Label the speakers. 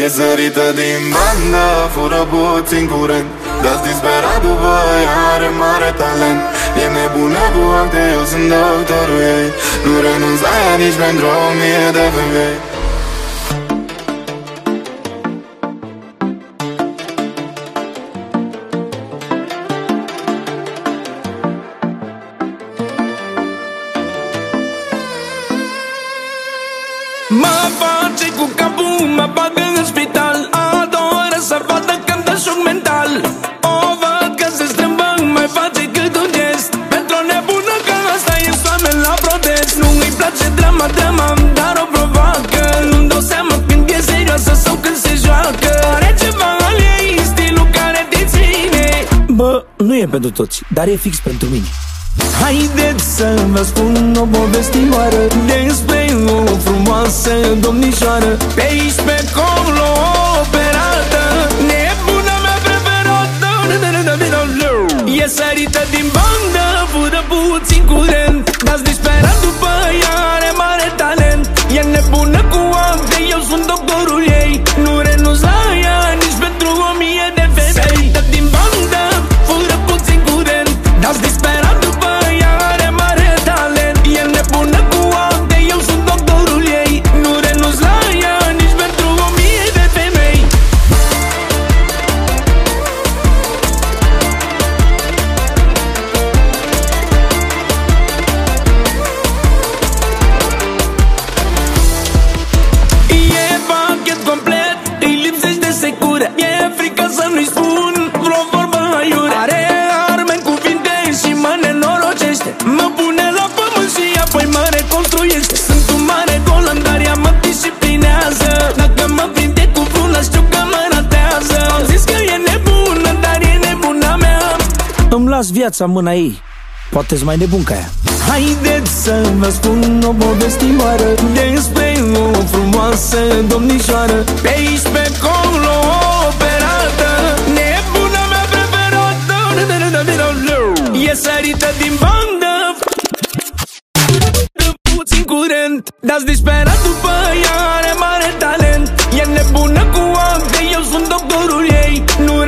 Speaker 1: E sărită din bandă, fură puțin curent, dar-s disperat după ea, are mare talent. E nebună cu acte, eu sunt doctorul ei. Nu renunț la ea nici pentru 1000 de femei.
Speaker 2: Mă face cu capul, mă bagă în spital. Adoră să vadă când dă șoc mental. O văd că se strâmbă, mai face cât un gest. Pentru o nebună ca asta e soamne la protest. Nu-i place drama, dar o provoacă. Nu-mi dau seama când e serioasă sau când se joacă. Are ceva al ei, stilul care te ține.
Speaker 3: Bă, nu e pentru toți, dar e fix pentru mine.
Speaker 2: Haideți să vă spun o povestioară despre o frumoasă domnișoară. Pe aici, pe acolo, operată, nebuna mea preferată. E sărită din bandă, fură puțin curent, dar-s disperat după ea, are mare talent. E nebună cu acte, eu sunt doctorul ei. Nu renunț la ea nici pentru 1000 de femei. Sărită din bandă, fură puțin curent, dar-s disperat după ea, are mare talent. E nebună cu acte, eu sunt doctorul ei. Nu renunț la ea nici pentru 1000 de femei. E pachet complet, îi lipsește secură. E frică să nu-i spun vreo vorbă aiure. Are arme în cuvinte și mă nenorocește. Mă pune la pământ și apoi mă reconstruiește. Sunt un mare golan, dar ea mă disciplinează. Dacă mă prinde cu vruna, știu că mă ratează. Am zis că e nebună, dar e nebuna mea.
Speaker 3: Îmi las viața în mâna ei, poate-s mai nebun ca ea.
Speaker 2: Haideți să vă spun o povestioară despre o frumoasă domnișoară. Pe aici, pe acolo, operată, nebuna mea preferată. E sărită din bandă, puțin curent, dar-s disperat după ea, are mare talent. E nebună cu acte, eu sunt doctorul ei. Nu